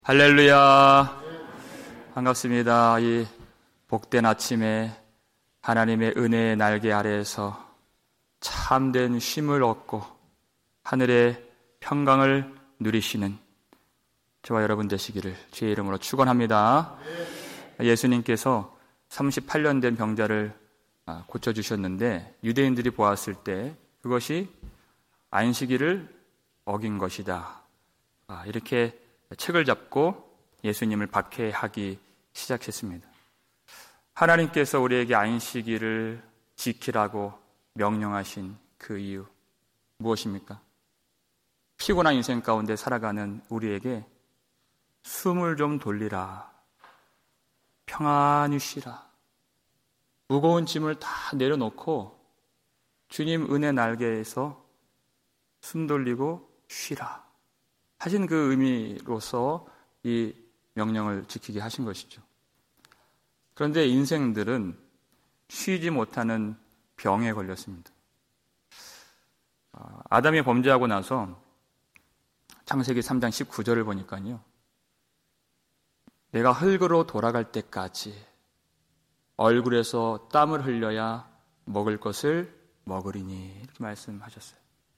할렐루야. 반갑습니다. 이 복된 아침에 하나님의 은혜의 날개 아래에서 참된 쉼을 얻고 하늘의 평강을 누리시는 저와 여러분 되시기를 주의 이름으로 축원합니다. 예수님께서 38년 된 병자를 고쳐주셨는데 유대인들이 보았을 때 그것이 안식일을 어긴 것이다, 이렇게 책을 잡고 예수님을 박해하기 시작했습니다. 하나님께서 우리에게 안식일을 지키라고 명령하신 그 이유 무엇입니까? 피곤한 인생 가운데 살아가는 우리에게 숨을 좀 돌리라, 평안히 쉬라, 무거운 짐을 다 내려놓고 주님 은혜 날개에서 숨 돌리고 쉬라 하신 그 의미로서 이 명령을 지키게 하신 것이죠. 그런데 인생들은 쉬지 못하는 병에 걸렸습니다. 아담이 범죄하고 나서 창세기 3장 19절을 보니까요, 내가 흙으로 돌아갈 때까지 얼굴에서 땀을 흘려야 먹을 것을 먹으리니, 이렇게 말씀하셨어요.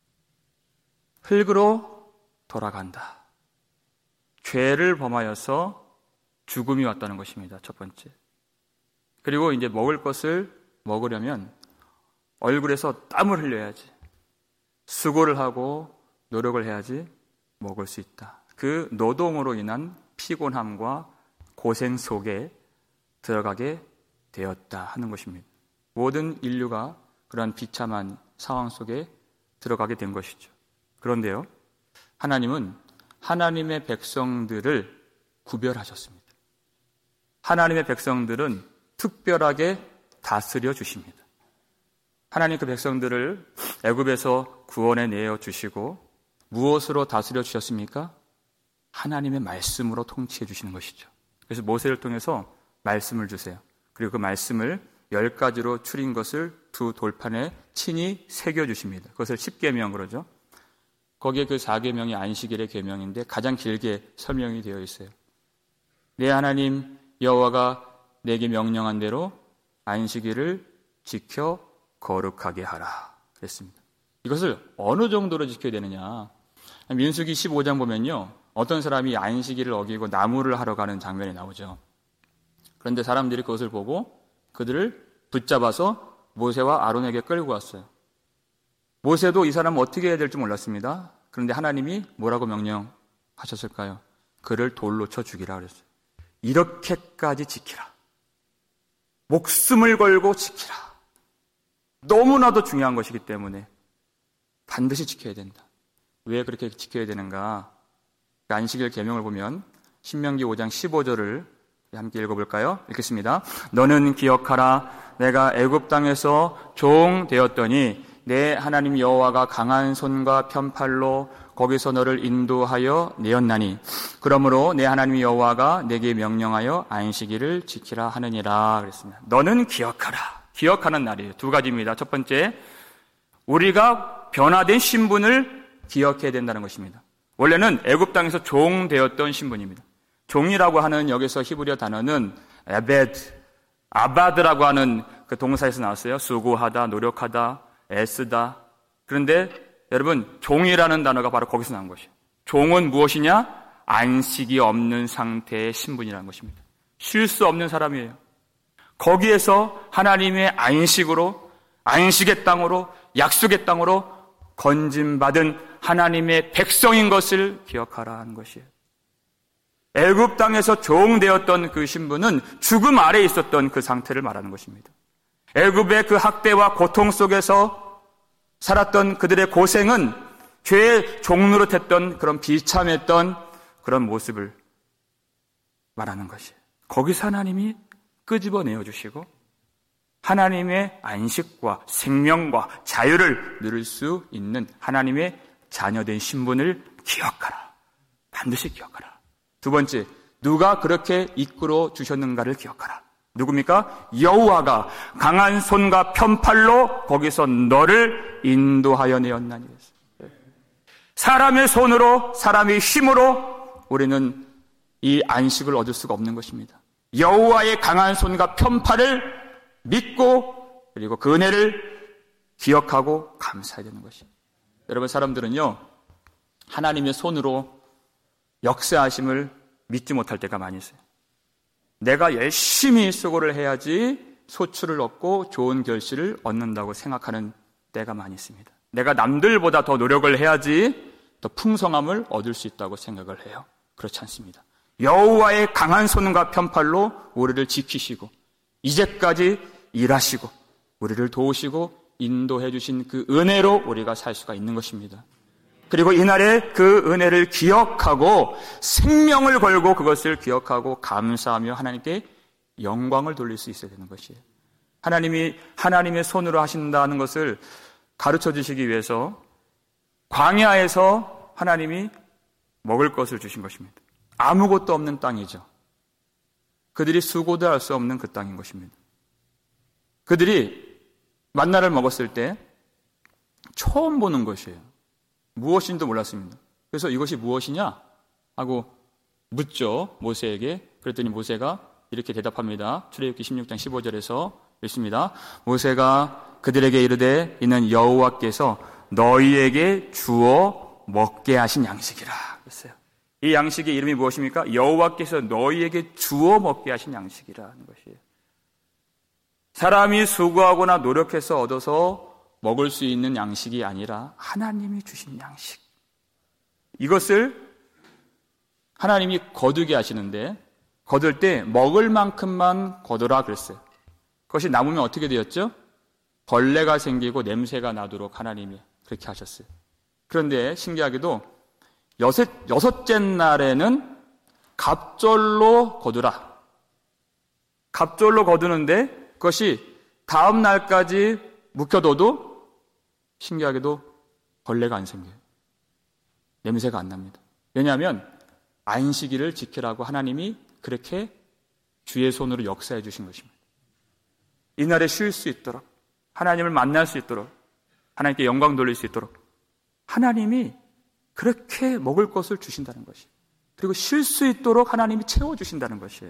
흙으로 돌아간다. 죄를 범하여서 죽음이 왔다는 것입니다. 첫 번째. 그리고 이제 먹을 것을 먹으려면 얼굴에서 땀을 흘려야지, 수고를 하고 노력을 해야지 먹을 수 있다. 그 노동으로 인한 피곤함과 고생 속에 들어가게 되었다 하는 것입니다. 모든 인류가 그러한 비참한 상황 속에 들어가게 된 것이죠. 그런데요, 하나님은 하나님의 백성들을 구별하셨습니다. 하나님의 백성들은 특별하게 다스려 주십니다. 하나님 그 백성들을 애굽에서 구원해 내어 주시고 무엇으로 다스려 주셨습니까? 하나님의 말씀으로 통치해 주시는 것이죠. 그래서 모세를 통해서 말씀을 주세요. 그리고 그 말씀을 10가지로 추린 것을 두 돌판에 친히 새겨 주십니다. 그것을 10계명 그러죠. 거기에 그 4계명이 안식일의 계명인데 가장 길게 설명이 되어 있어요. 내 하나님 여호와가 내게 명령한 대로 안식일을 지켜 거룩하게 하라 그랬습니다. 이것을 어느 정도로 지켜야 되느냐? 민수기 15장 보면요, 어떤 사람이 안식일을 어기고 나무를 하러 가는 장면이 나오죠. 그런데 사람들이 그것을 보고 그들을 붙잡아서 모세와 아론에게 끌고 왔어요. 모세도 이 사람은 어떻게 해야 될지 몰랐습니다. 그런데 하나님이 뭐라고 명령하셨을까요? 그를 돌로 쳐 죽이라 그랬어요. 이렇게까지 지키라. 목숨을 걸고 지키라. 너무나도 중요한 것이기 때문에 반드시 지켜야 된다. 왜 그렇게 지켜야 되는가? 안식일 계명을 보면 신명기 5장 15절을 함께 읽어볼까요? 읽겠습니다. 너는 기억하라. 내가 애굽 땅에서 종 되었더니 내 하나님 여호와가 강한 손과 편팔로 거기서 너를 인도하여 내었나니 그러므로 내 하나님 여호와가 내게 명령하여 안식일을 지키라 하느니라 그랬습니다. 너는 기억하라. 기억하는 날이에요. 두 가지입니다. 첫 번째, 우리가 변화된 신분을 기억해야 된다는 것입니다. 원래는 애굽 땅에서 종 되었던 신분입니다. 종이라고 하는 여기서 히브리어 단어는 에베드, 아바드라고 하는 그 동사에서 나왔어요. 수고하다, 노력하다, 애쓰다. 그런데 여러분, 종이라는 단어가 바로 거기서 나온 것이에요. 종은 무엇이냐? 안식이 없는 상태의 신분이라는 것입니다. 쉴 수 없는 사람이에요. 거기에서 하나님의 안식으로, 안식의 땅으로, 약속의 땅으로 건짐받은 하나님의 백성인 것을 기억하라 하는 것이에요. 애굽 땅에서 종되었던 그 신분은 죽음 아래에 있었던 그 상태를 말하는 것입니다. 애굽의 그 학대와 고통 속에서 살았던 그들의 고생은 죄의 종노릇했던 그런 비참했던 그런 모습을 말하는 것이에요. 거기서 하나님이 끄집어내어 주시고 하나님의 안식과 생명과 자유를 누릴 수 있는 하나님의 자녀된 신분을 기억하라. 반드시 기억하라. 두 번째, 누가 그렇게 이끌어 주셨는가를 기억하라. 누굽니까? 여호와가 강한 손과 편팔로 거기서 너를 인도하여 내었나니. 사람의 손으로, 사람의 힘으로 우리는 이 안식을 얻을 수가 없는 것입니다. 여호와의 강한 손과 편팔을 믿고 그리고 그 은혜를 기억하고 감사해야 되는 것입니다. 여러분, 사람들은요, 하나님의 손으로 역사하심을 믿지 못할 때가 많이 있어요. 내가 열심히 수고를 해야지 소출을 얻고 좋은 결실을 얻는다고 생각하는 때가 많이 있습니다. 내가 남들보다 더 노력을 해야지 더 풍성함을 얻을 수 있다고 생각을 해요. 그렇지 않습니다. 여호와의 강한 손과 편팔로 우리를 지키시고 이제까지 일하시고 우리를 도우시고 인도해 주신 그 은혜로 우리가 살 수가 있는 것입니다. 그리고 이날에 그 은혜를 기억하고 생명을 걸고 그것을 기억하고 감사하며 하나님께 영광을 돌릴 수 있어야 되는 것이에요. 하나님이 하나님의 손으로 하신다는 것을 가르쳐 주시기 위해서 광야에서 하나님이 먹을 것을 주신 것입니다. 아무것도 없는 땅이죠. 그들이 수고도 할 수 없는 그 땅인 것입니다. 그들이 만나를 먹었을 때 처음 보는 것이에요. 무엇인지도 몰랐습니다. 그래서 이것이 무엇이냐 하고 묻죠, 모세에게. 그랬더니 모세가 이렇게 대답합니다. 출애굽기 16장 15절에서 읽습니다. 모세가 그들에게 이르되 이는 여호와께서 너희에게 주어 먹게 하신 양식이라 그랬어요. 이 양식의 이름이 무엇입니까? 여호와께서 너희에게 주어 먹게 하신 양식이라는 것이에요. 사람이 수고하거나 노력해서 얻어서 먹을 수 있는 양식이 아니라 하나님이 주신 양식. 이것을 하나님이 거두게 하시는데 거둘 때 먹을 만큼만 거두라 그랬어요. 그것이 남으면 어떻게 되었죠? 벌레가 생기고 냄새가 나도록 하나님이 그렇게 하셨어요. 그런데 신기하게도 여섯째 날에는 갑절로 거두라. 갑절로 거두는데 그것이 다음 날까지 묵혀둬도 신기하게도 벌레가 안 생겨요. 냄새가 안 납니다. 왜냐하면 안식일을 지키라고 하나님이 그렇게 주의 손으로 역사해 주신 것입니다. 이날에 쉴 수 있도록, 하나님을 만날 수 있도록, 하나님께 영광 돌릴 수 있도록 하나님이 그렇게 먹을 것을 주신다는 것이에요. 그리고 쉴 수 있도록 하나님이 채워주신다는 것이에요.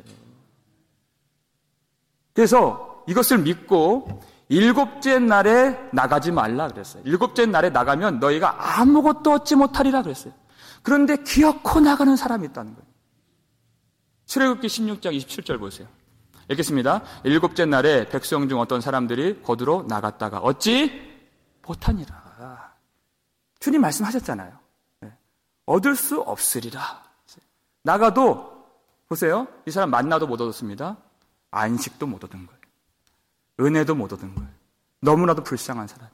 그래서 이것을 믿고 7째 날에 나가지 말라 그랬어요. 7째 날에 나가면 너희가 아무것도 얻지 못하리라 그랬어요. 그런데 기어코 나가는 사람이 있다는 거예요. 출애굽기 16장 27절 보세요. 읽겠습니다. 7째 날에 백성 중 어떤 사람들이 거두러 나갔다가 얻지 못하니라. 주님 말씀하셨잖아요. 얻을 수 없으리라. 나가도 보세요. 이 사람 만나도 못 얻었습니다. 안식도 못 얻은 거예요. 은혜도 못 얻은 거예요. 너무나도 불쌍한 사람.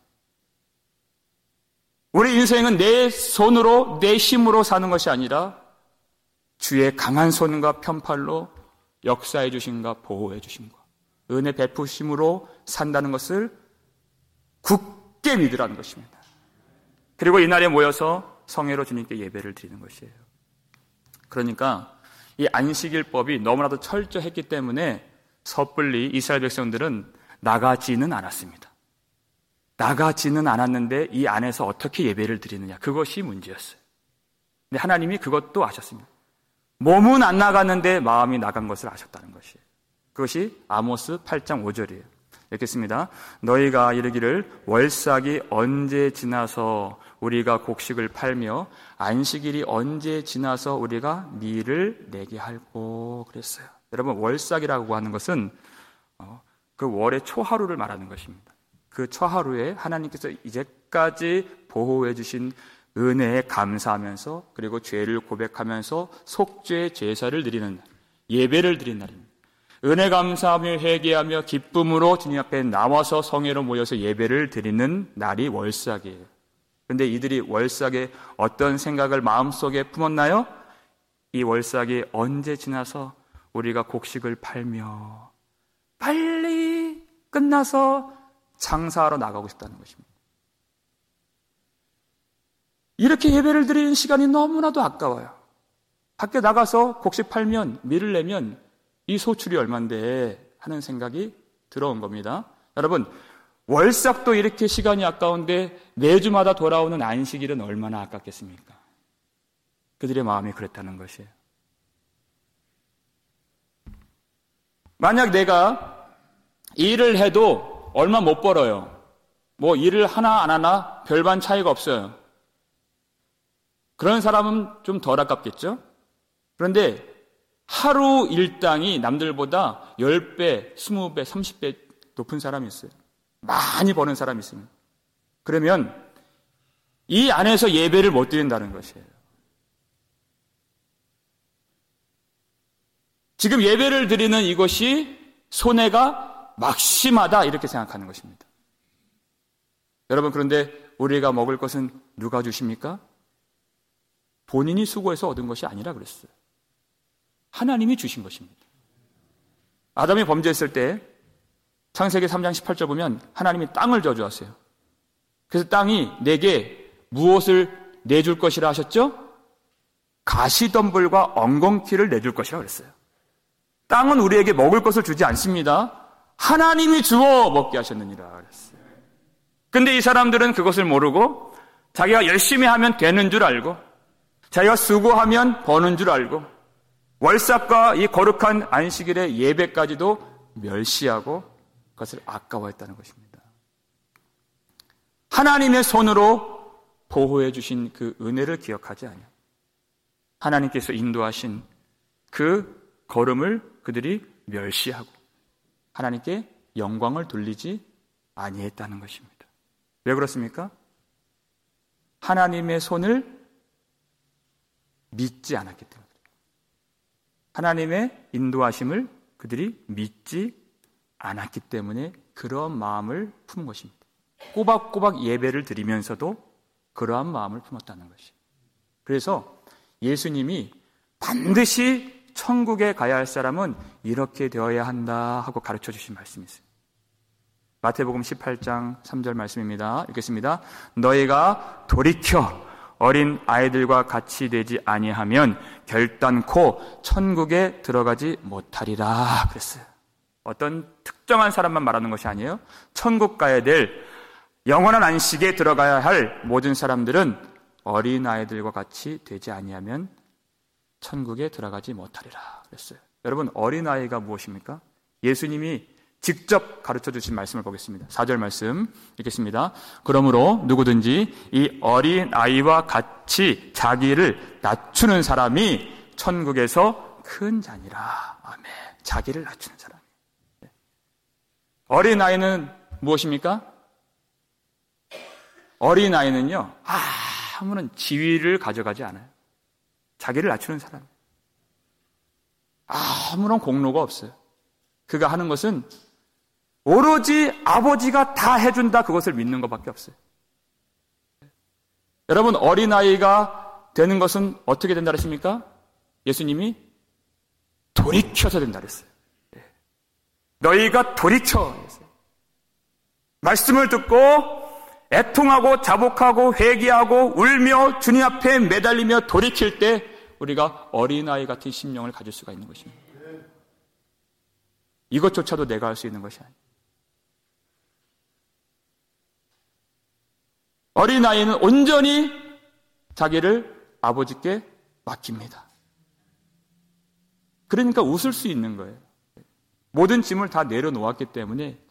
우리 인생은 내 손으로 내 힘으로 사는 것이 아니라 주의 강한 손과 편팔로 역사해 주신과 보호해 주신과 은혜 베푸심으로 산다는 것을 굳게 믿으라는 것입니다. 그리고 이날에 모여서 성회로 주님께 예배를 드리는 것이에요. 그러니까 이 안식일법이 너무나도 철저했기 때문에 섣불리 이스라엘 백성들은 나가지는 않았습니다. 나가지는 않았는데 이 안에서 어떻게 예배를 드리느냐, 그것이 문제였어요. 근데 하나님이 그것도 아셨습니다. 몸은 안 나갔는데 마음이 나간 것을 아셨다는 것이에요. 그것이 아모스 8장 5절이에요. 읽겠습니다. 너희가 이르기를 월삭이 언제 지나서 우리가 곡식을 팔며 안식일이 언제 지나서 우리가 밀을 내게 할꼬 그랬어요. 여러분, 월삭이라고 하는 것은 그 월의 초하루를 말하는 것입니다. 그 초하루에 하나님께서 이제까지 보호해 주신 은혜에 감사하면서 그리고 죄를 고백하면서 속죄 제사를 드리는 날, 예배를 드리는 날입니다. 은혜 감사하며 회개하며 기쁨으로 주님 앞에 나와서 성회로 모여서 예배를 드리는 날이 월삭이에요. 그런데 이들이 월삭에 어떤 생각을 마음속에 품었나요? 이 월삭이 언제 지나서 우리가 곡식을 팔며 빨리 끝나서 장사하러 나가고 싶다는 것입니다. 이렇게 예배를 드리는 시간이 너무나도 아까워요. 밖에 나가서 곡식 팔면, 밀을 내면 이 소출이 얼만데 하는 생각이 들어온 겁니다. 여러분, 월삭도 이렇게 시간이 아까운데 매주마다 돌아오는 안식일은 얼마나 아깝겠습니까? 그들의 마음이 그랬다는 것이에요. 만약 내가 일을 해도 얼마 못 벌어요. 뭐 일을 하나 안 하나 별반 차이가 없어요. 그런 사람은 좀 덜 아깝겠죠? 그런데 하루 일당이 남들보다 10배, 20배, 30배 높은 사람이 있어요. 많이 버는 사람이 있습니다. 그러면 이 안에서 예배를 못 드린다는 것이에요. 지금 예배를 드리는 이것이 손해가 막심하다 이렇게 생각하는 것입니다. 여러분, 그런데 우리가 먹을 것은 누가 주십니까? 본인이 수고해서 얻은 것이 아니라 그랬어요. 하나님이 주신 것입니다. 아담이 범죄했을 때 창세기 3장 18절 보면 하나님이 땅을 저주하세요. 그래서 땅이 내게 무엇을 내줄 것이라 하셨죠? 가시덤불과 엉겅퀴를 내줄 것이라 그랬어요. 땅은 우리에게 먹을 것을 주지 않습니다. 하나님이 주어 먹게 하셨느니라 그랬어요. 근데 이 사람들은 그것을 모르고 자기가 열심히 하면 되는 줄 알고 자기가 수고하면 버는 줄 알고 월삭과 이 거룩한 안식일의 예배까지도 멸시하고 그것을 아까워했다는 것입니다. 하나님의 손으로 보호해 주신 그 은혜를 기억하지 않아요. 하나님께서 인도하신 그 걸음을 그들이 멸시하고 하나님께 영광을 돌리지 아니했다는 것입니다. 왜 그렇습니까? 하나님의 손을 믿지 않았기 때문에, 하나님의 인도하심을 그들이 믿지 않았기 때문에 그런 마음을 품은 것입니다. 꼬박꼬박 예배를 드리면서도 그러한 마음을 품었다는 것이에요. 그래서 예수님이 반드시 천국에 가야 할 사람은 이렇게 되어야 한다 하고 가르쳐 주신 말씀이 있어요. 마태복음 18장 3절 말씀입니다. 읽겠습니다. 너희가 돌이켜 어린 아이들과 같이 되지 아니하면 결단코 천국에 들어가지 못하리라 그랬어요. 어떤 특정한 사람만 말하는 것이 아니에요. 천국 가야 될 영원한 안식에 들어가야 할 모든 사람들은 어린 아이들과 같이 되지 아니하면 천국에 들어가지 못하리라 그랬어요. 여러분, 어린 아이가 무엇입니까? 예수님이 직접 가르쳐 주신 말씀을 보겠습니다. 4절 말씀 읽겠습니다. 그러므로 누구든지 이 어린 아이와 같이 자기를 낮추는 사람이 천국에서 큰 자니라. 아멘. 자기를 낮추는 사람. 어린 아이는 무엇입니까? 어린 아이는요, 아무런 지위를 가져가지 않아요. 자기를 낮추는 사람. 아무런 공로가 없어요. 그가 하는 것은 오로지 아버지가 다 해준다, 그것을 믿는 것밖에 없어요. 여러분, 어린아이가 되는 것은 어떻게 된다 그랬습니까? 예수님이 돌이켜서 된다 그랬어요. 너희가 돌이켜. 말씀을 듣고 애통하고 자복하고 회개하고 울며 주님 앞에 매달리며 돌이킬 때 우리가 어린아이 같은 심령을 가질 수가 있는 것입니다. 이것조차도 내가 할 수 있는 것이 아니에요. 어린아이는 온전히 자기를 아버지께 맡깁니다. 그러니까 웃을 수 있는 거예요. 모든 짐을 다 내려놓았기 때문에,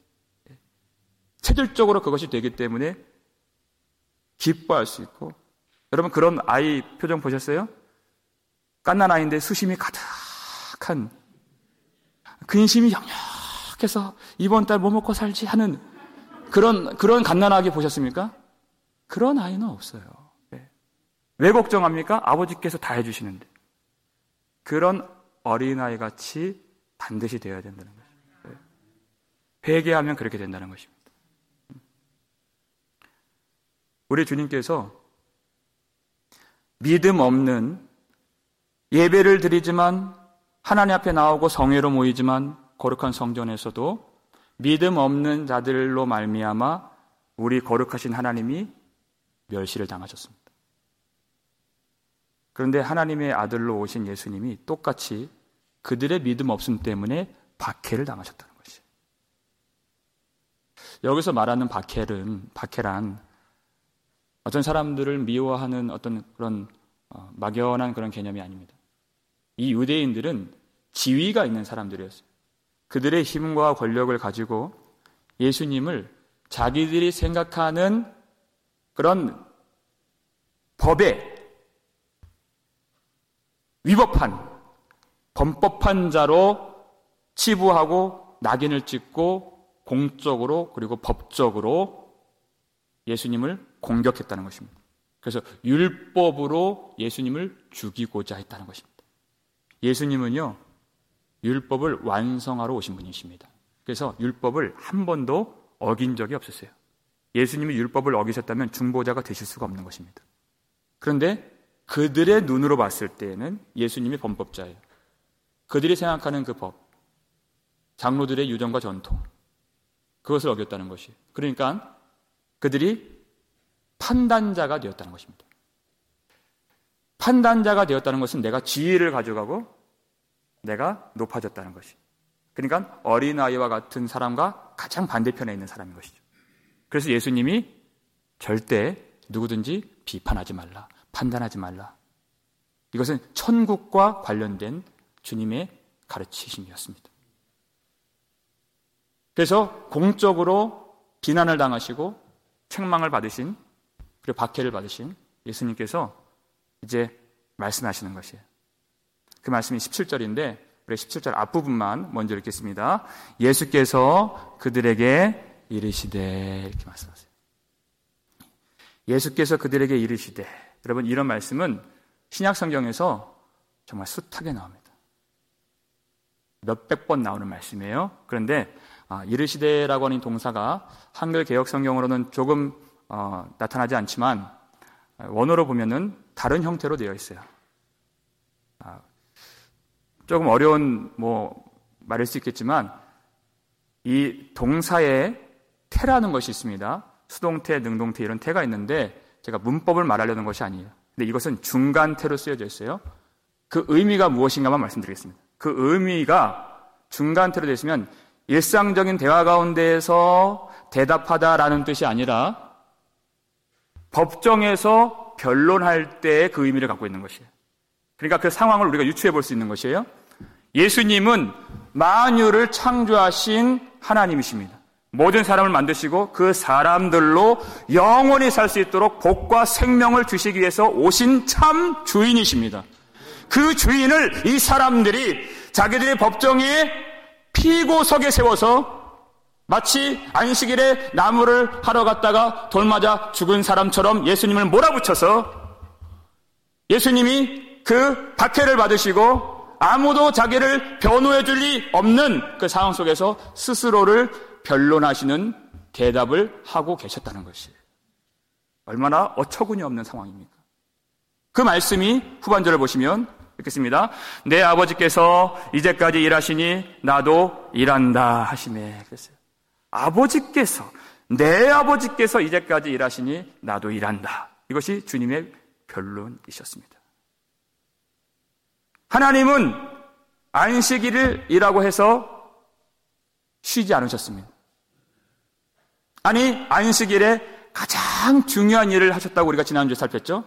체질적으로 그것이 되기 때문에 기뻐할 수 있고, 여러분 그런 아이 표정 보셨어요? 갓난 아이인데 수심이 가득한, 근심이 역력해서 이번 달 뭐 먹고 살지 하는 그런 갓난아기 보셨습니까? 그런 아이는 없어요. 왜 걱정합니까? 아버지께서 다 해주시는데. 그런 어린아이 같이 반드시 되어야 된다는 것입니다. 회개하면 그렇게 된다는 것입니다. 우리 주님께서 믿음 없는, 예배를 드리지만 하나님 앞에 나오고 성회로 모이지만 거룩한 성전에서도 믿음 없는 자들로 말미암아 우리 거룩하신 하나님이 멸시를 당하셨습니다. 그런데 하나님의 아들로 오신 예수님이 똑같이 그들의 믿음 없음 때문에 박해를 당하셨다는 것이에요. 여기서 말하는 박해란 어떤 사람들을 미워하는 어떤 그런 막연한 그런 개념이 아닙니다. 이 유대인들은 지위가 있는 사람들이었어요. 그들의 힘과 권력을 가지고 예수님을 자기들이 생각하는 그런 법에 위법한 범법한 자로 치부하고 낙인을 찍고 공적으로 그리고 법적으로 예수님을 공격했다는 것입니다. 그래서 율법으로 예수님을 죽이고자 했다는 것입니다. 예수님은요, 율법을 완성하러 오신 분이십니다. 그래서 율법을 한 번도 어긴 적이 없었어요. 예수님이 율법을 어기셨다면 중보자가 되실 수가 없는 것입니다. 그런데 그들의 눈으로 봤을 때에는 예수님이 범법자예요. 그들이 생각하는 그 법, 장로들의 유전과 전통, 그것을 어겼다는 것이에요. 그러니까 그들이 판단자가 되었다는 것입니다. 판단자가 되었다는 것은 내가 지위를 가져가고 내가 높아졌다는 것이. 그러니까 어린아이와 같은 사람과 가장 반대편에 있는 사람인 것이죠. 그래서 예수님이 절대 누구든지 비판하지 말라, 판단하지 말라. 이것은 천국과 관련된 주님의 가르치심이었습니다. 그래서 공적으로 비난을 당하시고 책망을 받으신, 그리고 박해를 받으신 예수님께서 이제 말씀하시는 것이에요. 그 말씀이 17절인데 우리 17절 앞부분만 먼저 읽겠습니다. 예수께서 그들에게 이르시되, 이렇게 말씀하세요. 예수께서 그들에게 이르시되. 여러분, 이런 말씀은 신약 성경에서 정말 숱하게 나옵니다. 몇백 번 나오는 말씀이에요. 그런데 이르시되라고 하는 동사가 한글 개역 성경으로는 조금 나타나지 않지만 원어로 보면은 다른 형태로 되어 있어요. 조금 어려운 말일 수 있겠지만 이 동사에 태라는 것이 있습니다. 수동태, 능동태 이런 태가 있는데 제가 문법을 말하려는 것이 아니에요. 근데 이것은 중간태로 쓰여져 있어요. 그 의미가 무엇인가만 말씀드리겠습니다. 그 의미가 중간태로 되어 있으면 일상적인 대화 가운데에서 대답하다라는 뜻이 아니라 법정에서 변론할 때의 그 의미를 갖고 있는 것이에요. 그러니까 그 상황을 우리가 유추해 볼 수 있는 것이에요. 예수님은 만유를 창조하신 하나님이십니다. 모든 사람을 만드시고 그 사람들로 영원히 살 수 있도록 복과 생명을 주시기 위해서 오신 참 주인이십니다. 그 주인을 이 사람들이 자기들의 법정에 피고석에 세워서 마치 안식일에 나무를 하러 갔다가 돌 맞아 죽은 사람처럼 예수님을 몰아붙여서 예수님이 그 박해를 받으시고 아무도 자기를 변호해 줄 리 없는 그 상황 속에서 스스로를 변론하시는 대답을 하고 계셨다는 것이에요. 얼마나 어처구니 없는 상황입니까? 그 말씀이 후반절을 보시면 읽겠습니다. 내 아버지께서 이제까지 일하시니 나도 일한다 하시네. 그랬어요. 아버지께서, 내 아버지께서 이제까지 일하시니 나도 일한다. 이것이 주님의 변론이셨습니다. 하나님은 안식일이라고 해서 쉬지 않으셨습니다. 아니, 안식일에 가장 중요한 일을 하셨다고 우리가 지난주에 살폈죠?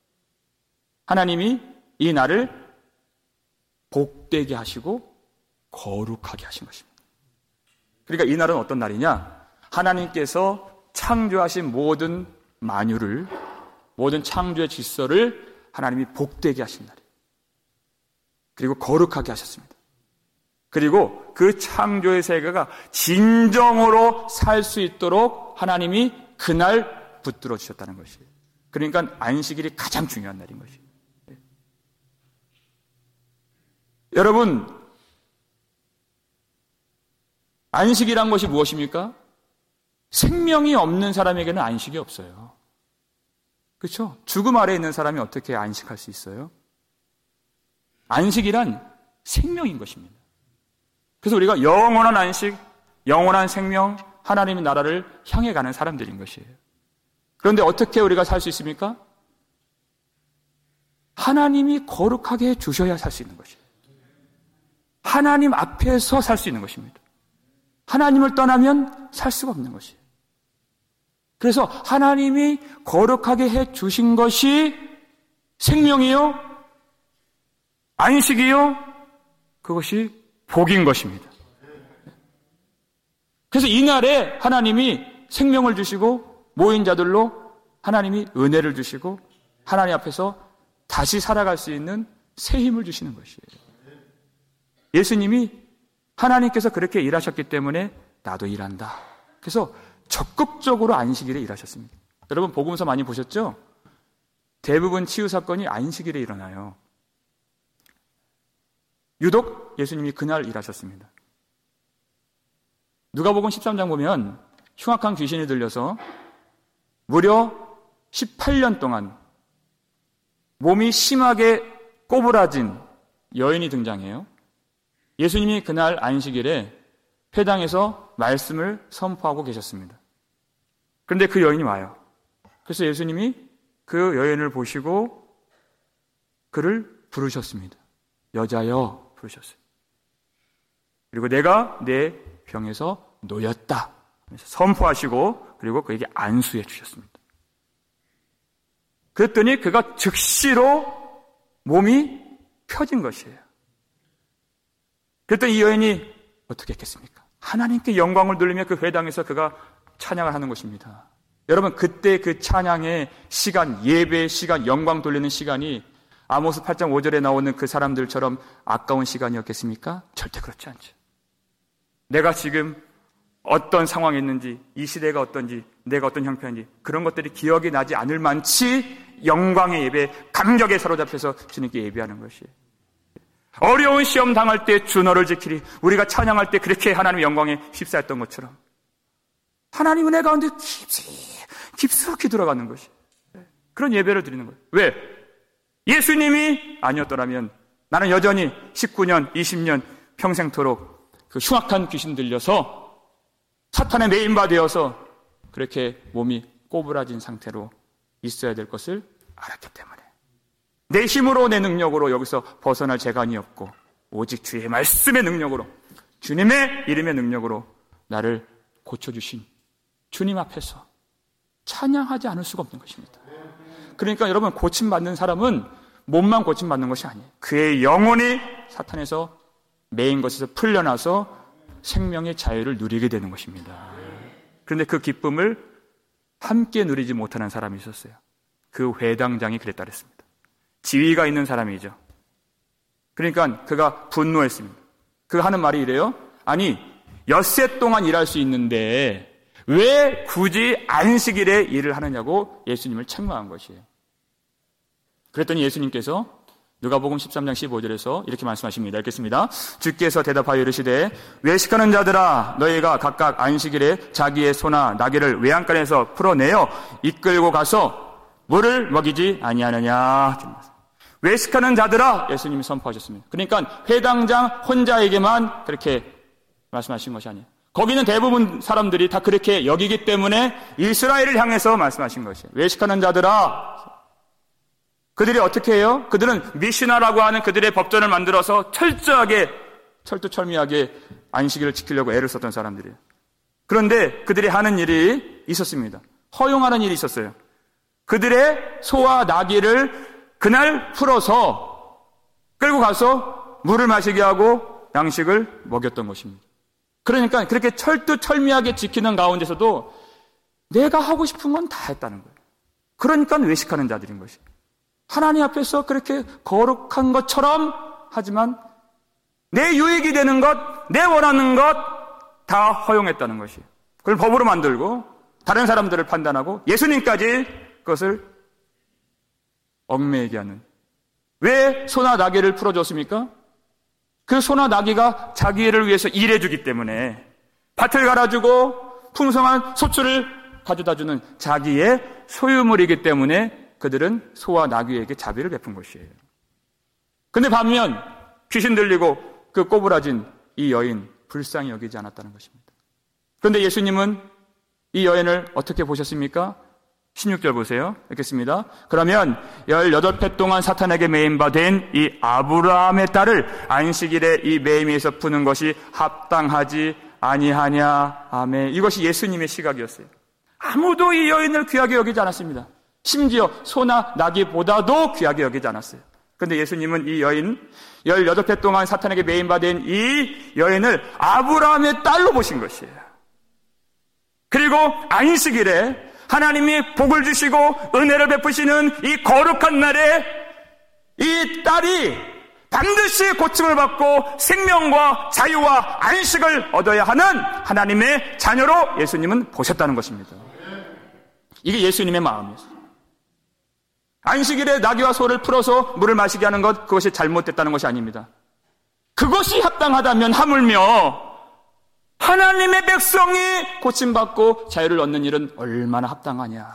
하나님이 이 날을 복되게 하시고 거룩하게 하신 것입니다. 그러니까 이 날은 어떤 날이냐? 하나님께서 창조하신 모든 만유를, 모든 창조의 질서를 하나님이 복되게 하신 날이에요. 그리고 거룩하게 하셨습니다. 그리고 그 창조의 세계가 진정으로 살 수 있도록 하나님이 그날 붙들어 주셨다는 것이에요. 그러니까 안식일이 가장 중요한 날인 것이에요. 여러분, 안식이란 것이 무엇입니까? 생명이 없는 사람에게는 안식이 없어요. 그렇죠? 죽음 아래에 있는 사람이 어떻게 안식할 수 있어요? 안식이란 생명인 것입니다. 그래서 우리가 영원한 안식, 영원한 생명, 하나님의 나라를 향해 가는 사람들인 것이에요. 그런데 어떻게 우리가 살 수 있습니까? 하나님이 거룩하게 해주셔야 살 수 있는 것이에요. 하나님 앞에서 살 수 있는 것입니다. 하나님을 떠나면 살 수가 없는 것이에요. 그래서 하나님이 거룩하게 해주신 것이 생명이요, 안식이요, 그것이 복인 것입니다. 그래서 이날에 하나님이 생명을 주시고 모인 자들로 하나님이 은혜를 주시고 하나님 앞에서 다시 살아갈 수 있는 새 힘을 주시는 것이에요. 예수님이 하나님께서 그렇게 일하셨기 때문에 나도 일한다. 그래서 적극적으로 안식일에 일하셨습니다. 여러분 복음서 많이 보셨죠? 대부분 치유 사건이 안식일에 일어나요. 유독 예수님이 그날 일하셨습니다. 누가복음 13장 보면 흉악한 귀신이 들려서 무려 18년 동안 몸이 심하게 꼬부라진 여인이 등장해요. 예수님이 그날 안식일에 회당에서 말씀을 선포하고 계셨습니다. 그런데 그 여인이 와요. 그래서 예수님이 그 여인을 보시고 그를 부르셨습니다. 여자여 부르셨어요. 그리고 내가 내 병에서 놓였다 선포하시고 그리고 그에게 안수해 주셨습니다. 그랬더니 그가 즉시로 몸이 펴진 것이에요. 그랬더니 이 여인이 어떻게 했겠습니까? 하나님께 영광을 돌리며 그 회당에서 그가 찬양을 하는 것입니다. 여러분 그때 그 찬양의 시간, 예배의 시간, 영광 돌리는 시간이 아모스 8장 5절에 나오는 그 사람들처럼 아까운 시간이었겠습니까? 절대 그렇지 않죠. 내가 지금 어떤 상황에 있는지, 이 시대가 어떤지, 내가 어떤 형편인지 그런 것들이 기억이 나지 않을 만치 영광의 예배, 감격에 사로잡혀서 주님께 예배하는 것이에요. 어려운 시험 당할 때 주 너를 지키리. 우리가 찬양할 때 그렇게 하나님의 영광에 휩싸였던 것처럼 하나님 은혜 가운데 깊숙이 들어가는 것이 그런 예배를 드리는 거예요. 왜? 예수님이 아니었더라면 나는 여전히 19년, 20년 평생토록 그 흉악한 귀신 들려서 사탄의 메인바 되어서 그렇게 몸이 꼬부라진 상태로 있어야 될 것을 알았기 때문에 내 힘으로 내 능력으로 여기서 벗어날 재간이 없고 오직 주의 말씀의 능력으로 주님의 이름의 능력으로 나를 고쳐주신 주님 앞에서 찬양하지 않을 수가 없는 것입니다. 그러니까 여러분 고침받는 사람은 몸만 고침받는 것이 아니에요. 그의 영혼이 사탄에서 매인 것에서 풀려나서 생명의 자유를 누리게 되는 것입니다. 그런데 그 기쁨을 함께 누리지 못하는 사람이 있었어요. 그 회당장이 그랬다 그랬습니다. 지위가 있는 사람이죠. 그러니까 그가 분노했습니다. 그가 하는 말이 이래요. 아니 엿새 동안 일할 수 있는데 왜 굳이 안식일에 일을 하느냐고 예수님을 책망한 것이에요. 그랬더니 예수님께서 누가복음 13장 15절에서 이렇게 말씀하십니다. 읽겠습니다. 주께서 대답하여 이르시되 외식하는 자들아 너희가 각각 안식일에 자기의 소나 나귀를 외양간에서 풀어내어 이끌고 가서 물을 먹이지 아니하느냐. 외식하는 자들아 예수님이 선포하셨습니다. 그러니까 회당장 혼자에게만 그렇게 말씀하신 것이 아니에요. 거기는 대부분 사람들이 다 그렇게 여기기 때문에 이스라엘을 향해서 말씀하신 것이에요. 외식하는 자들아. 그들이 어떻게 해요? 그들은 미시나라고 하는 그들의 법전을 만들어서 철두철미하게 안식일을 지키려고 애를 썼던 사람들이에요. 그런데 그들이 하는 일이 있었습니다. 허용하는 일이 있었어요. 그들의 소와 나귀를 그날 풀어서 끌고 가서 물을 마시게 하고 양식을 먹였던 것입니다. 그러니까 그렇게 철두철미하게 지키는 가운데서도 내가 하고 싶은 건 다 했다는 거예요. 그러니까 외식하는 자들인 것이에요. 하나님 앞에서 그렇게 거룩한 것처럼 하지만 내 유익이 되는 것, 내 원하는 것 다 허용했다는 것이에요. 그걸 법으로 만들고 다른 사람들을 판단하고 예수님까지 그것을 얽매이게 하는. 왜 소나 나귀를 풀어줬습니까? 그 소나 나귀가 자기 일을 위해서 일해주기 때문에 밭을 갈아주고 풍성한 소출을 가져다주는 자기의 소유물이기 때문에 그들은 소와 나귀에게 자비를 베푼 것이에요. 근데 반면 귀신 들리고 그 꼬부라진 이 여인 불쌍히 여기지 않았다는 것입니다. 그런데 예수님은 이 여인을 어떻게 보셨습니까? 16절 보세요. 읽겠습니다. 그러면 18해 동안 사탄에게 매임바 된 이 아브라함의 딸을 안식일에 이 매임에서 푸는 것이 합당하지 아니하냐. 아멘. 이것이 예수님의 시각이었어요. 아무도 이 여인을 귀하게 여기지 않았습니다. 심지어 소나 나귀보다도 귀하게 여기지 않았어요. 그런데 예수님은 이 여인 18해 동안 사탄에게 매임받은 이 여인을 아브라함의 딸로 보신 것이에요. 그리고 안식일에 하나님이 복을 주시고 은혜를 베푸시는 이 거룩한 날에 이 딸이 반드시 고침을 받고 생명과 자유와 안식을 얻어야 하는 하나님의 자녀로 예수님은 보셨다는 것입니다. 이게 예수님의 마음이었어요. 안식일에 나귀와 소를 풀어서 물을 마시게 하는 것, 그것이 잘못됐다는 것이 아닙니다. 그것이 합당하다면 하물며 하나님의 백성이 고침받고 자유를 얻는 일은 얼마나 합당하냐.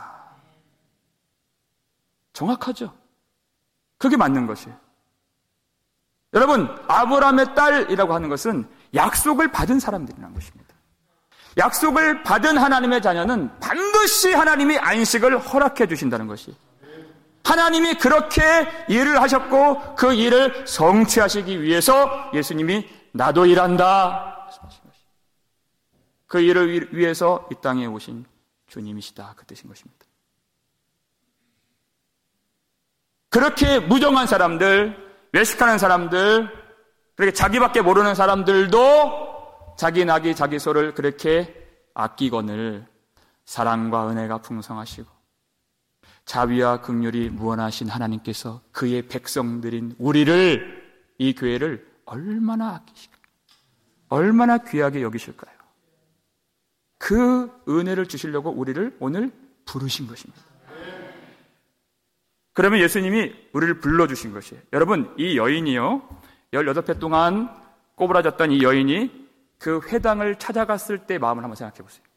정확하죠. 그게 맞는 것이에요. 여러분, 아브라함의 딸이라고 하는 것은 약속을 받은 사람들이라는 것입니다. 약속을 받은 하나님의 자녀는 반드시 하나님이 안식을 허락해 주신다는 것이, 하나님이 그렇게 일을 하셨고 그 일을 성취하시기 위해서 예수님이 나도 일한다 말씀하신 것입니다. 그 일을 위해서 이 땅에 오신 주님이시다, 그 뜻인 것입니다. 그렇게 무정한 사람들, 외식하는 사람들, 그렇게 자기밖에 모르는 사람들도 자기 나귀 자기 소를 그렇게 아끼거늘 사랑과 은혜가 풍성하시고 자비와 긍휼이 무한하신 하나님께서 그의 백성들인 우리를, 이 교회를 얼마나 아끼실까요? 얼마나 귀하게 여기실까요? 그 은혜를 주시려고 우리를 오늘 부르신 것입니다. 그러면 예수님이 우리를 불러주신 것이에요. 여러분, 이 여인이요, 18회 동안 꼬부라졌던 이 여인이 그 회당을 찾아갔을 때 마음을 한번 생각해 보세요.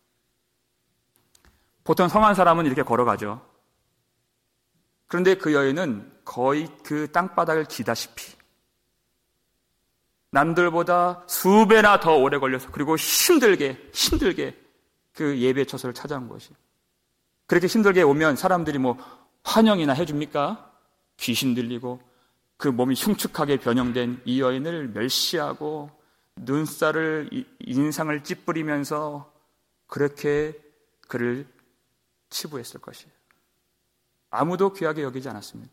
보통 성한 사람은 이렇게 걸어가죠. 그런데 그 여인은 거의 그 땅바닥을 기다시피 남들보다 수배나 더 오래 걸려서, 그리고 힘들게 그 예배 처소를 찾아온 것이에요. 그렇게 힘들게 오면 사람들이 뭐 환영이나 해줍니까? 귀신 들리고 그 몸이 흉측하게 변형된 이 여인을 멸시하고 눈살을, 인상을 찌푸리면서 그렇게 그를 치부했을 것이에요. 아무도 귀하게 여기지 않았습니다.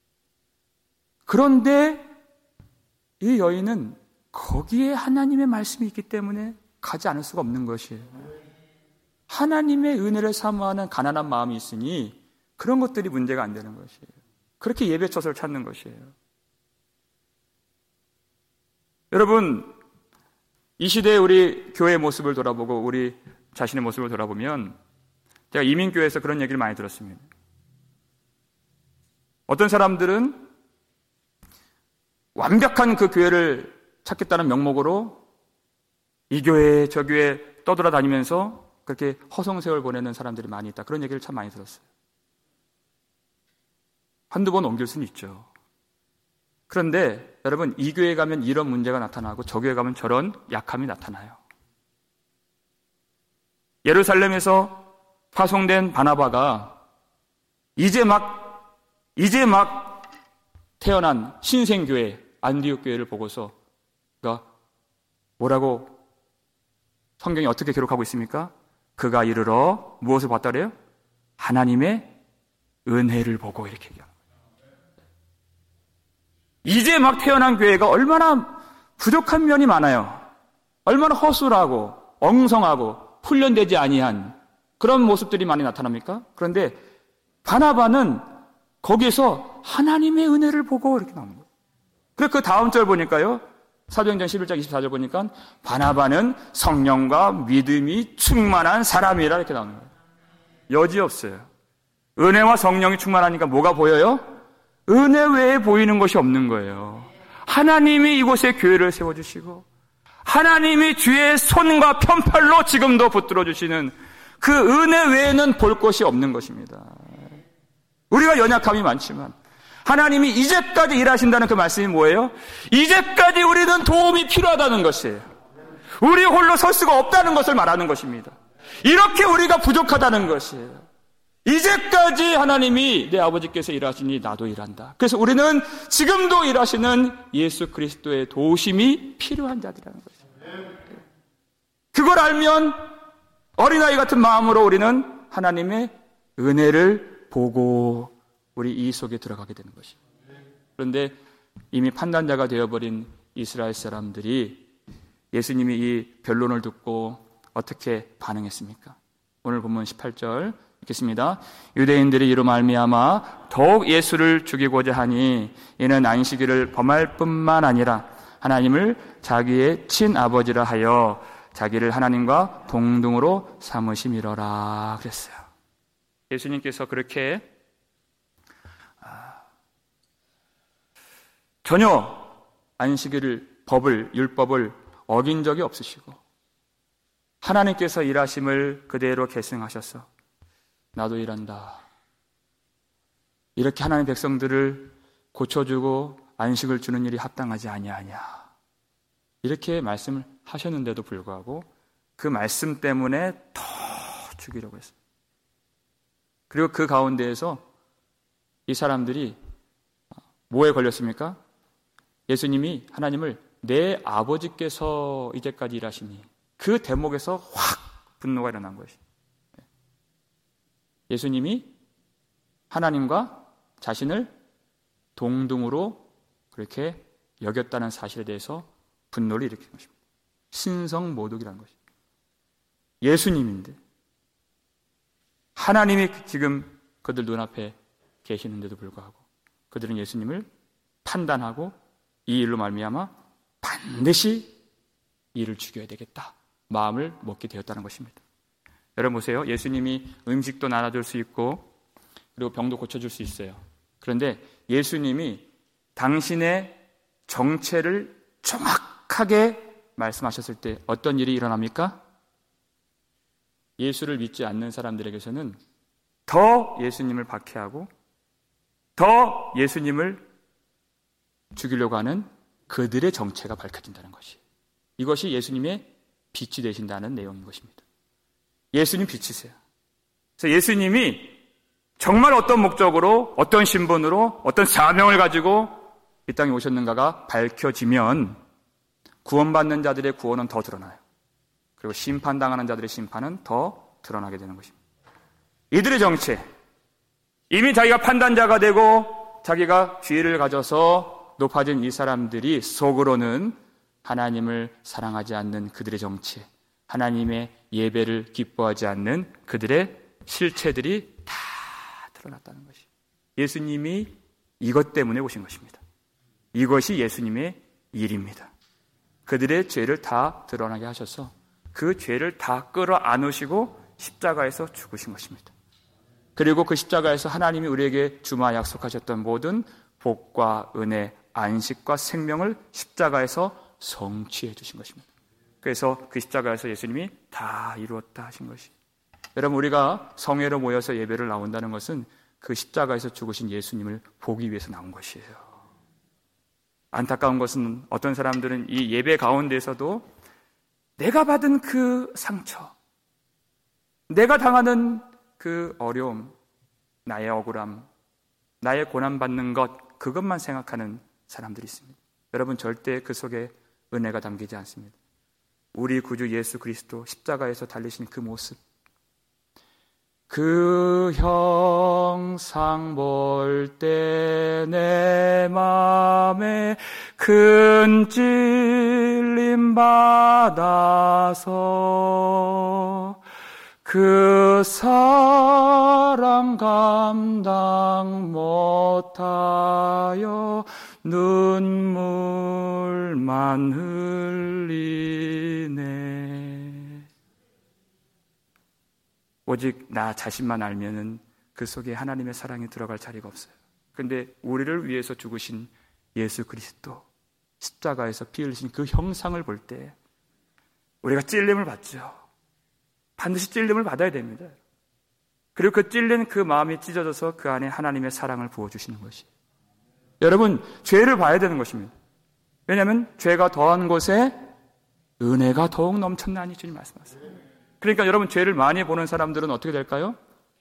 그런데 이 여인은 거기에 하나님의 말씀이 있기 때문에 가지 않을 수가 없는 것이에요. 하나님의 은혜를 사모하는 가난한 마음이 있으니 그런 것들이 문제가 안 되는 것이에요. 그렇게 예배처소를 찾는 것이에요. 여러분, 이 시대에 우리 교회의 모습을 돌아보고 우리 자신의 모습을 돌아보면, 제가 이민교회에서 그런 얘기를 많이 들었습니다. 어떤 사람들은 완벽한 그 교회를 찾겠다는 명목으로 이 교회 저 교회 떠돌아다니면서 그렇게 허송세월 보내는 사람들이 많이 있다, 그런 얘기를 참 많이 들었어요. 한두 번 옮길 수는 있죠. 그런데 여러분, 이 교회에 가면 이런 문제가 나타나고 저 교회에 가면 저런 약함이 나타나요. 예루살렘에서 파송된 바나바가 이제 막 태어난 신생교회 안디옥 교회를 보고서 그가 뭐라고 성경이 어떻게 기록하고 있습니까? 그가 이르러 무엇을 봤다 그래요? 하나님의 은혜를 보고, 이렇게 얘기합니다. 이제 막 태어난 교회가 얼마나 부족한 면이 많아요. 얼마나 허술하고 엉성하고 훈련되지 아니한 그런 모습들이 많이 나타납니까? 그런데 바나바는 거기에서 하나님의 은혜를 보고 이렇게 나오는 거예요. 그래서 그 다음 절 보니까요, 사도행전 11장 24절 보니까 바나바는 성령과 믿음이 충만한 사람이라 이렇게 나오는 거예요. 여지없어요. 은혜와 성령이 충만하니까 뭐가 보여요? 은혜 외에 보이는 것이 없는 거예요. 하나님이 이곳에 교회를 세워주시고 하나님이 주의 손과 편팔로 지금도 붙들어 주시는 그 은혜 외에는 볼 것이 없는 것입니다. 우리가 연약함이 많지만 하나님이 이제까지 일하신다는 그 말씀이 뭐예요? 이제까지 우리는 도움이 필요하다는 것이에요. 우리 홀로 설 수가 없다는 것을 말하는 것입니다. 이렇게 우리가 부족하다는 것이에요. 이제까지 하나님이 내 아버지께서 일하시니 나도 일한다. 그래서 우리는 지금도 일하시는 예수 그리스도의 도우심이 필요한 자들이라는 것이에요. 그걸 알면 어린아이 같은 마음으로 우리는 하나님의 은혜를 보고 우리 이 속에 들어가게 되는 것이에요. 그런데 이미 판단자가 되어버린 이스라엘 사람들이 예수님이 이 변론을 듣고 어떻게 반응했습니까? 오늘 본문 18절 읽겠습니다. 유대인들이 이로 말미암아 더욱 예수를 죽이고자 하니 이는 안식일을 범할 뿐만 아니라 하나님을 자기의 친아버지라 하여 자기를 하나님과 동등으로 삼으심이로라 그랬어요. 예수님께서 그렇게 전혀 안식일을 율법을 어긴 적이 없으시고 하나님께서 일하심을 그대로 계승하셔서 나도 일한다. 이렇게 하나님의 백성들을 고쳐주고 안식을 주는 일이 합당하지 아니하냐. 이렇게 말씀을 하셨는데도 불구하고 그 말씀 때문에 더 죽이려고 했어요. 그리고 그 가운데에서 이 사람들이 뭐에 걸렸습니까? 예수님이 하나님을 내 아버지께서 이제까지 일하시니 그 대목에서 확 분노가 일어난 것이. 예수님이 하나님과 자신을 동등으로 그렇게 여겼다는 사실에 대해서 분노를 일으킨 것입니다. 신성모독이라는 것입니다. 예수님인데 하나님이 지금 그들 눈앞에 계시는데도 불구하고 그들은 예수님을 판단하고 이 일로 말미암아 반드시 이를 죽여야 되겠다 마음을 먹게 되었다는 것입니다. 여러분 보세요. 예수님이 음식도 나눠줄 수 있고 그리고 병도 고쳐줄 수 있어요. 그런데 예수님이 당신의 정체를 정확하게 말씀하셨을 때 어떤 일이 일어납니까? 예수를 믿지 않는 사람들에게서는 더 예수님을 박해하고 더 예수님을 죽이려고 하는 그들의 정체가 밝혀진다는 것이. 이것이 예수님의 빛이 되신다는 내용인 것입니다. 예수님 빛이세요. 그래서 예수님이 정말 어떤 목적으로, 어떤 신분으로, 어떤 사명을 가지고 이 땅에 오셨는가가 밝혀지면 구원받는 자들의 구원은 더 드러나요. 그리고 심판당하는 자들의 심판은 더 드러나게 되는 것입니다. 이들의 정체, 이미 자기가 판단자가 되고 자기가 지혜를 가져서 높아진 이 사람들이 속으로는 하나님을 사랑하지 않는 그들의 정체, 하나님의 예배를 기뻐하지 않는 그들의 실체들이 다 드러났다는 것이. 예수님이 이것 때문에 오신 것입니다. 이것이 예수님의 일입니다. 그들의 죄를 다 드러나게 하셔서 그 죄를 다 끌어안으시고 십자가에서 죽으신 것입니다. 그리고 그 십자가에서 하나님이 우리에게 주마 약속하셨던 모든 복과 은혜, 안식과 생명을 십자가에서 성취해 주신 것입니다. 그래서 그 십자가에서 예수님이 다 이루었다 하신 것이. 여러분, 우리가 성회로 모여서 예배를 나온다는 것은 그 십자가에서 죽으신 예수님을 보기 위해서 나온 것이에요. 안타까운 것은 어떤 사람들은 이 예배 가운데에서도 내가 받은 그 상처, 내가 당하는 그 어려움, 나의 억울함, 나의 고난받는 것, 그것만 생각하는 사람들이 있습니다. 여러분, 절대 그 속에 은혜가 담기지 않습니다. 우리 구주 예수 그리스도 십자가에서 달리신 그 모습, 그 형상 볼 때 내 맘에 큰 찔림 받아서 그 사랑 감당 못하여 눈물만 흘리네. 오직 나 자신만 알면은 그 속에 하나님의 사랑이 들어갈 자리가 없어요. 그런데 우리를 위해서 죽으신 예수 그리스도, 십자가에서 피 흘리신 그 형상을 볼 때 우리가 찔림을 받죠. 반드시 찔림을 받아야 됩니다. 그리고 그 찔린 그 마음이 찢어져서 그 안에 하나님의 사랑을 부어주시는 것이. 여러분, 죄를 봐야 되는 것입니다. 왜냐하면 죄가 더한 곳에 은혜가 더욱 넘쳤나니 주님 말씀하세요. 그러니까 여러분, 죄를 많이 보는 사람들은 어떻게 될까요?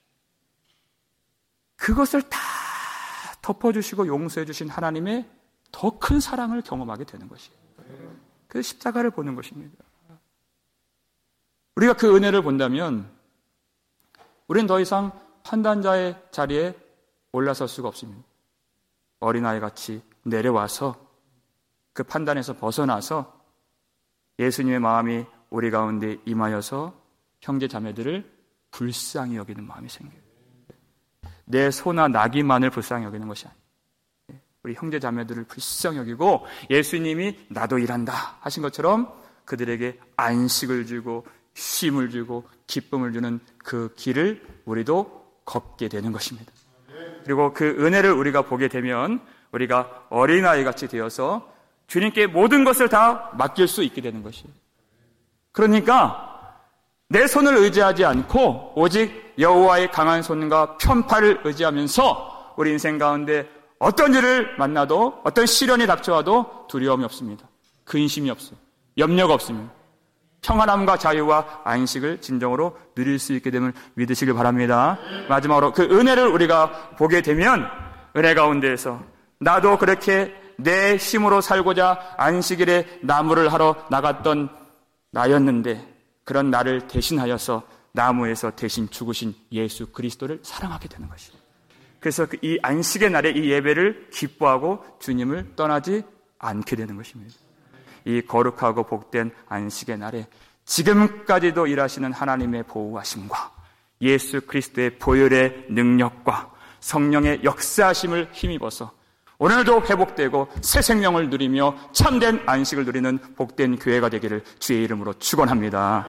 그것을 다 덮어주시고 용서해 주신 하나님의 더 큰 사랑을 경험하게 되는 것이에요. 그 십자가를 보는 것입니다. 우리가 그 은혜를 본다면 우리는 더 이상 판단자의 자리에 올라설 수가 없습니다. 어린아이같이 내려와서 그 판단에서 벗어나서 예수님의 마음이 우리 가운데 임하여서 형제 자매들을 불쌍히 여기는 마음이 생겨요. 내 소나 나귀만을 불쌍히 여기는 것이 아니에요. 우리 형제 자매들을 불쌍히 여기고 예수님이 나도 일한다 하신 것처럼 그들에게 안식을 주고 쉼을 주고 기쁨을 주는 그 길을 우리도 걷게 되는 것입니다. 그리고 그 은혜를 우리가 보게 되면 우리가 어린아이 같이 되어서 주님께 모든 것을 다 맡길 수 있게 되는 것이에요. 그러니까 내 손을 의지하지 않고 오직 여호와의 강한 손과 편팔을 의지하면서 우리 인생 가운데 어떤 일을 만나도 어떤 시련이 닥쳐와도 두려움이 없습니다. 근심이 없어요. 염려가 없습니다. 평안함과 자유와 안식을 진정으로 누릴 수 있게 됨을 믿으시길 바랍니다. 마지막으로 그 은혜를 우리가 보게 되면 은혜 가운데에서 나도 그렇게 내 힘으로 살고자 안식일에 나무를 하러 나갔던 나였는데 그런 나를 대신하여서 나무에서 대신 죽으신 예수 그리스도를 사랑하게 되는 것입니다. 그래서 이 안식의 날에 이 예배를 기뻐하고 주님을 떠나지 않게 되는 것입니다. 이 거룩하고 복된 안식의 날에 지금까지도 일하시는 하나님의 보호하심과 예수 그리스도의 보혈의 능력과 성령의 역사하심을 힘입어서 오늘도 회복되고 새 생명을 누리며 참된 안식을 누리는 복된 교회가 되기를 주의 이름으로 축원합니다.